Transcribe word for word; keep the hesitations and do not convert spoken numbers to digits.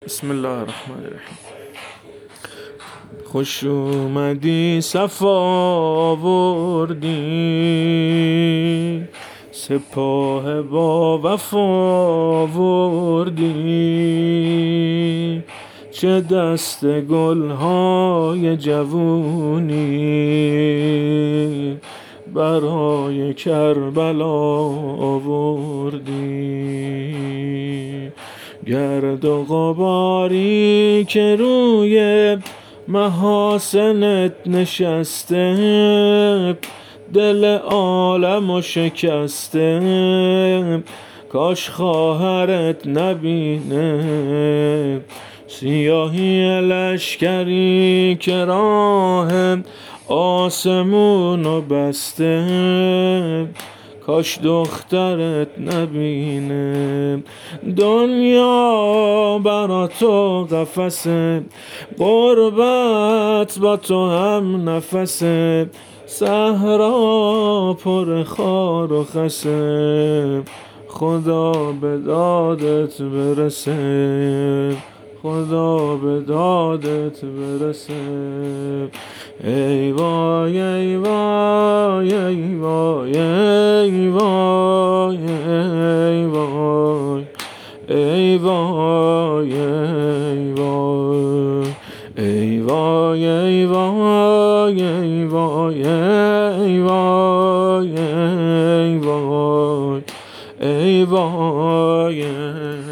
بسم الله الرحمن الرحیم. خوش اومدی صفا آوردی، سپاه با وفا آوردی، چه دست گلهای جوونی برای کربلا آوردی. گرد و غباری که روی محاسنت نشسته، دل عالمو شکسته، کاش خواهرت نبینه. سیاهی لشکری که راه آسمونو بسته، کاش دخترت نبینه. دنیا برا تو قفسه، غربت با تو هم نفسه، صحرا پر خار و خسه، خدا به دادت برسه، خدا به دادت برسه. ای وای ای وای ای وای ای وای ای وای ای وای ای وای ای وای ای وای ای وای ای وای ای وای ای وای